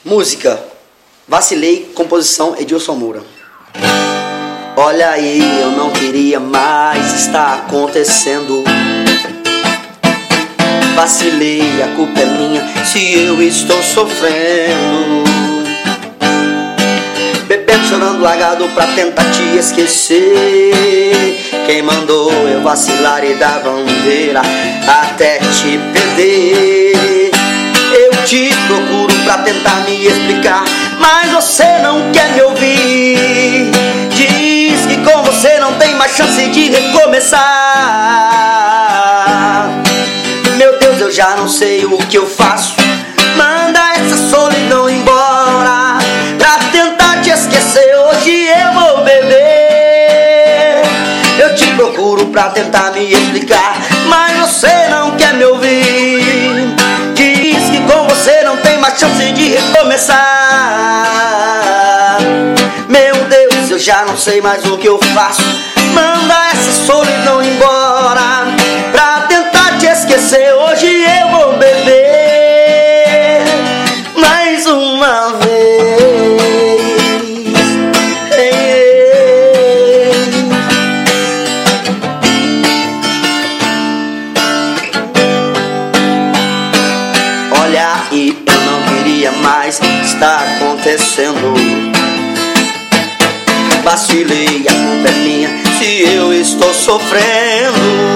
Música Vacilei, composição Edilson Moura. Olha aí, eu não queria mais, está acontecendo. Vacilei, a culpa é minha se eu estou sofrendo. Bebendo, chorando, largado pra tentar te esquecer. Quem mandou eu vacilar e dar bandeira até te perder? Eu te procuro pra tentar me explicar, mas você não quer me ouvir. Diz que com você não tem mais chance de recomeçar. Meu Deus, eu já não sei o que eu faço. Manda essa solidão embora. Pra tentar te esquecer, hoje eu vou beber. Eu te procuro pra tentar me explicar, mas você não quer me ouvir. Diz que com você não tem mais chance de recomeçar. Meu Deus, eu já não sei mais o que eu faço. Manda essa solidão embora. Pra tentar te esquecer, hoje eu vou beber mais uma vez. Olha aí, eu não queria mais, está acontecendo. Vacilei, a culpa é minha se eu estou sofrendo.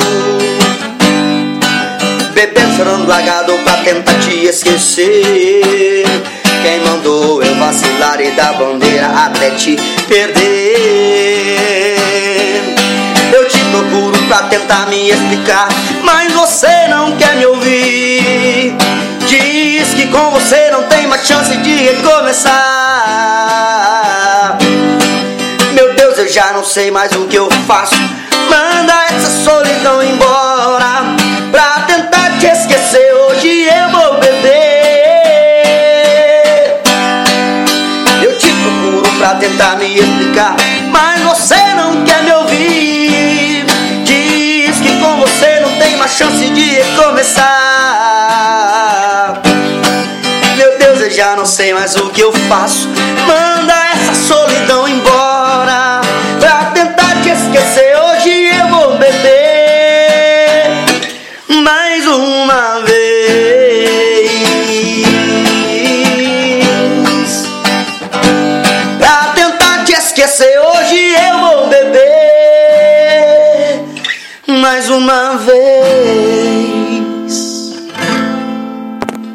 Bebendo, chorando, largado pra tentar te esquecer. Quem mandou eu vacilar e dar bandeira até te perder? Eu te procuro pra tentar me explicar, mas você não quer me ouvir. Diz que com você não tem mais chance de recomeçar. Meu Deus, eu já não sei mais o que eu faço. Manda essa solidão embora. Pra tentar te esquecer, hoje eu vou beber. Eu te procuro pra tentar me explicar, mas você não quer me ouvir. Diz que com você não tem mais chance de recomeçar. Meu Deus, eu já não sei mais o que eu faço.